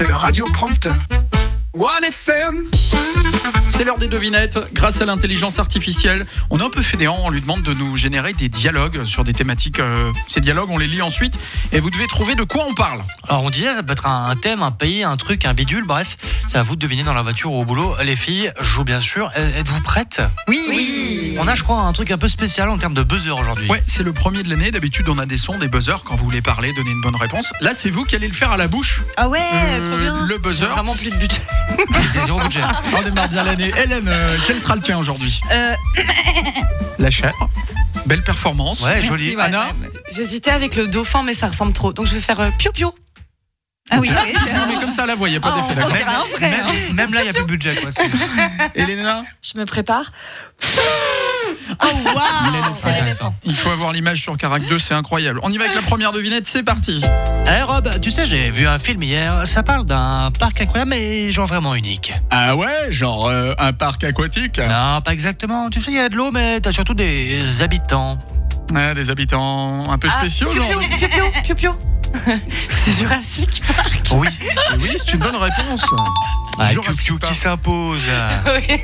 c'est le radioprompteur. 1FM. C'est l'heure des devinettes. Grâce à l'intelligence artificielle, on est un peu fainéant. On lui demande de nous générer des dialogues sur des thématiques. Ces dialogues, on les lit ensuite et vous devez trouver de quoi on parle. Alors on disait, ça peut être un thème, un pays, un truc, un bidule, bref. C'est à vous de deviner dans la voiture ou au boulot. Les filles jouent bien sûr. Êtes-vous prêtes ? Oui. On a, je crois, un truc un peu spécial en termes de buzzer aujourd'hui. Ouais, c'est le premier de l'année. D'habitude, on a des sons, des buzzers quand vous voulez parler, donner une bonne réponse. Là, c'est vous qui allez le faire à la bouche. Ah ouais, trop bien. Le buzzer. Vraiment plus de budget. C'est zéro budget. On démarre bien l'année. Hélène, quel sera le tien aujourd'hui ? La chèvre. Belle performance. Ouais, joli. Merci, ouais, Anna ouais. J'hésitais avec le dauphin, mais ça ressemble trop. Donc je vais faire pio-pio. Ah oui. Mais comme ça à la voix, il n'y a pas d'effet. On D'accord. dirait un vrai. hein. Même là, il n'y a plus de budget. Quoi. Elena, Je me prépare. Oh waouh. C'est intéressant. il faut avoir l'image sur Carac 2, c'est incroyable. On y va avec la première devinette, c'est parti. Eh Rob, tu sais, j'ai vu un film hier. Ça parle d'un parc incroyable, mais genre vraiment unique. Ah ouais, genre un parc aquatique. Non, pas exactement. Tu sais, il y a de l'eau, mais t'as surtout des habitants. Ah, des habitants un peu spéciaux, genre. Pio-pio. C'est Jurassic Park. Oui. Et oui, c'est une bonne réponse. Jurassic Piu-piu Park. qui s'impose. Oui.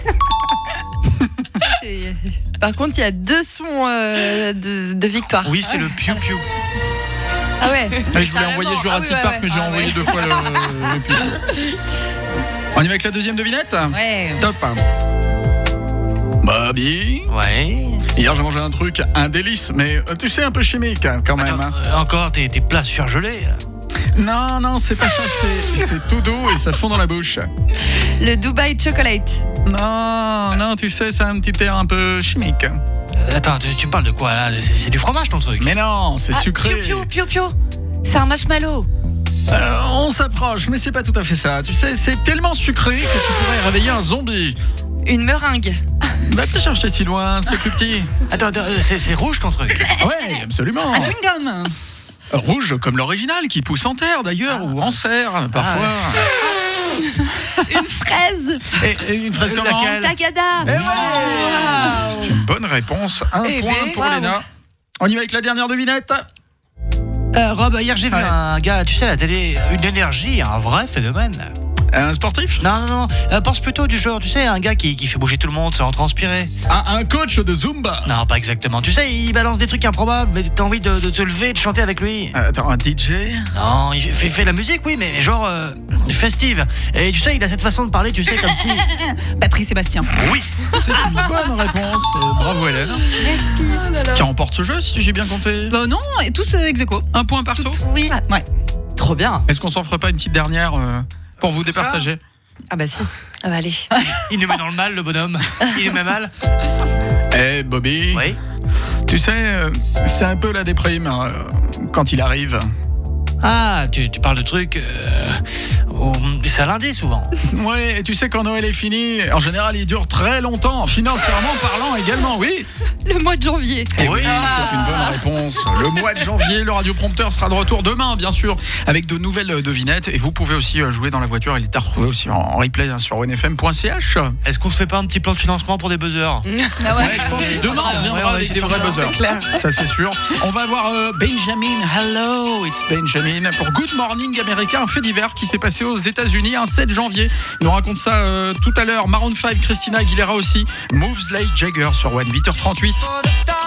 Par contre, il y a 2 sons de victoire. Oui, c'est le piu-piu. Ah ouais. Ah, je voulais envoyer Jurassic Park, mais j'ai envoyé 2 fois le pied. On y va avec la deuxième devinette ? Ouais. Top. Bobby, Ouais. hier j'ai mangé un truc, un délice, mais tu sais, un peu chimique quand même. Attends, hein. encore tes plats surgelés. Non, c'est pas ça, c'est tout doux et ça fond dans la bouche. Le Dubai Chocolate. Non, tu sais, c'est un petit air un peu chimique. Attends, tu me parles de quoi là ? C'est du fromage ton truc. Mais non, c'est sucré. Pio-pio. C'est un marshmallow. On s'approche, mais c'est pas tout à fait ça. Tu sais, c'est tellement sucré que tu pourrais réveiller un zombie. Une meringue. Bah, pas chercher si loin, c'est plus petit. Attends, c'est rouge ton truc. Ouais, absolument. Un chewing-gum. Rouge comme l'original, qui pousse en terre d'ailleurs, ou en serre, parfois. Une fraise. Et une fraise comment ? Laquelle ? Tagada. Eh ouais. C'est une bonne réponse. Un Eh point ben, pour waouh. Léna. On y va avec la dernière devinette. Rob, hier j'ai vu Ouais. un gars, tu sais, à la télé, une énergie, un vrai phénomène. Un sportif ? Non, pense plutôt du genre, tu sais, un gars qui fait bouger tout le monde sans transpirer. Un coach de Zumba. Non, pas exactement. Tu sais, il balance des trucs improbables, mais t'as envie de te lever et de chanter avec lui. Attends, un DJ ? Non, il fait la musique, oui, mais genre festive. Et tu sais, il a cette façon de parler, tu sais, comme si... Patrick Sébastien. Oui, c'est une bonne réponse. Bravo Hélène. Merci. Qui remporte ce jeu, si j'ai bien compté. Bah non, et tous ex aequo. Un point partout. Oui. Ouais. Trop bien. Est-ce qu'on s'en ferait pas une petite dernière pour vous départager ? Ah bah si. Ah bah allez. Il nous met dans le mal, le bonhomme. Il nous met mal. Eh Bobby, Oui. tu sais, c'est un peu la déprime quand il arrive. Ah, tu parles de trucs... c'est à lundi, souvent. Ouais, et tu sais quand Noël est fini, en général il dure très longtemps, financièrement parlant également, oui. Le mois de janvier. Et oui, c'est une bonne réponse. Le mois de janvier, le radioprompteur sera de retour demain, bien sûr, avec de nouvelles devinettes. Et vous pouvez aussi jouer dans la voiture. Il est à retrouver aussi en replay sur onfm.ch. Est-ce qu'on se fait pas un petit plan de financement pour des buzzers ? Ah Ouais, je pense que demain on reviendra avec des vrais buzzers. clair. Ça c'est sûr. On va voir Benjamin. Hello, it's Benjamin pour Good Morning America, un fait divers qui s'est passé aux États-Unis un 7 janvier. Il nous raconte ça tout à l'heure. Maroon 5, Christina Aguilera aussi. Moves like Jagger sur One, 8h38.